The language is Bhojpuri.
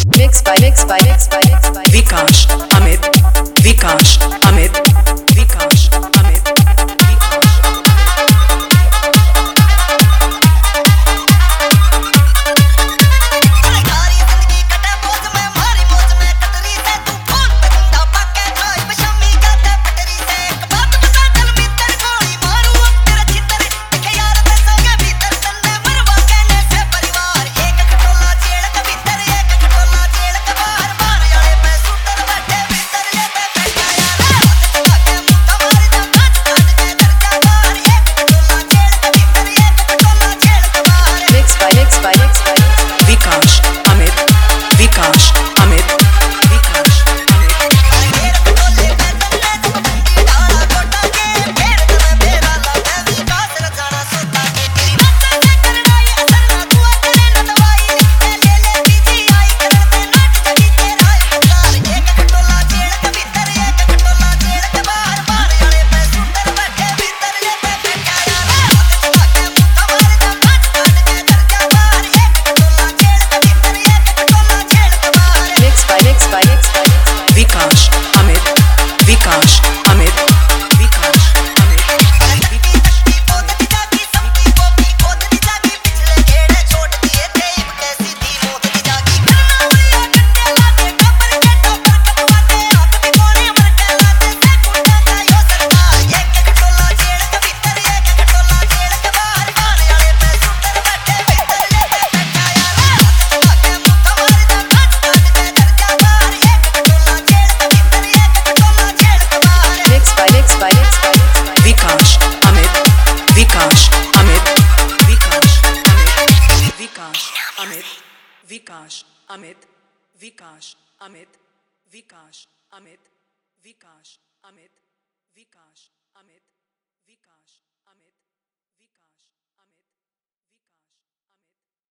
विकास अमित विकास अमित विकास अमित विकास अमित विकास अमित विकास विकास अमित विकास अमित विकास विकास अमित विकास अमित विकास विकास अमित विकास अमित विकास अमित विकास अमित विकास अमित विकास अमित विकास अमित विकास